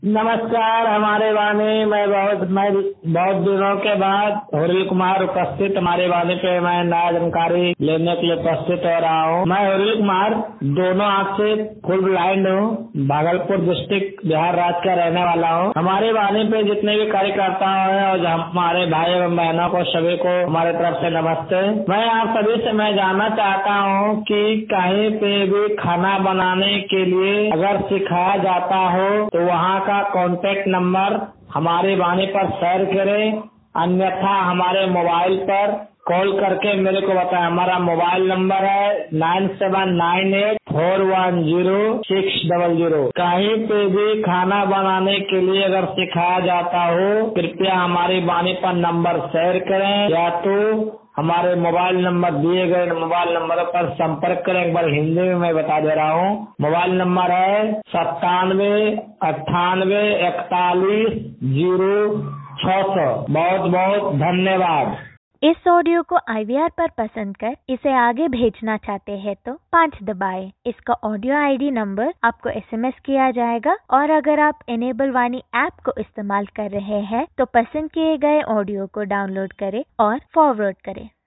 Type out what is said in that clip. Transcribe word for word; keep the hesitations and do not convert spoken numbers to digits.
नमस्कार। हमारे वाणी मैं बहुत मैं बहुत दिनों के बाद हुरल कुमार उपस्थित हमारे वाणी पे मैं नया जानकारी लेने के लिए उपस्थित हो रहा हूँ। मैं हुरल कुमार दोनों आँख से फुल ब्लाइंड हूँ, भागलपुर डिस्ट्रिक्ट बिहार राज्य का रहने वाला हूँ। हमारे वाणी पे जितने भी कार्यकर्ता हैं और हमारे भाई एवं बहनों को सभी को हमारे तरफ से नमस्ते। मैं आप सभी से मैं जानना चाहता हूँ कि कहीं पे भी खाना बनाने के लिए अगर सिखाया जाता हो तो वहाँ का कॉन्टैक्ट नंबर हमारे वाणी पर शेयर करें, अन्यथा हमारे मोबाइल पर कॉल करके मेरे को बताएं। हमारा मोबाइल नंबर है nine seven nine eight four one zero six double zero. कहीं पे भी खाना बनाने के लिए अगर सिखाया जाता हो कृपया हमारी वाणी पर नंबर शेयर करें या तो हमारे मोबाइल नंबर दिए गए मोबाइल नंबर पर संपर्क करें। एक बार हिंदी में मैं बता दे रहा हूँ। मोबाइल नंबर है सत्तानवे अट्ठानवे इकतालीस जीरो छह सौ। बहुत बहुत धन्यवाद। इस ऑडियो को आई वी आर पर पसंद कर इसे आगे भेजना चाहते हैं तो पाँच दबाएं। इसका ऑडियो आई डी नंबर आपको एस एम एस किया जाएगा और अगर आप इनेबल वाणी ऐप को इस्तेमाल कर रहे हैं तो पसंद किए गए ऑडियो को डाउनलोड करें और फॉरवर्ड करें।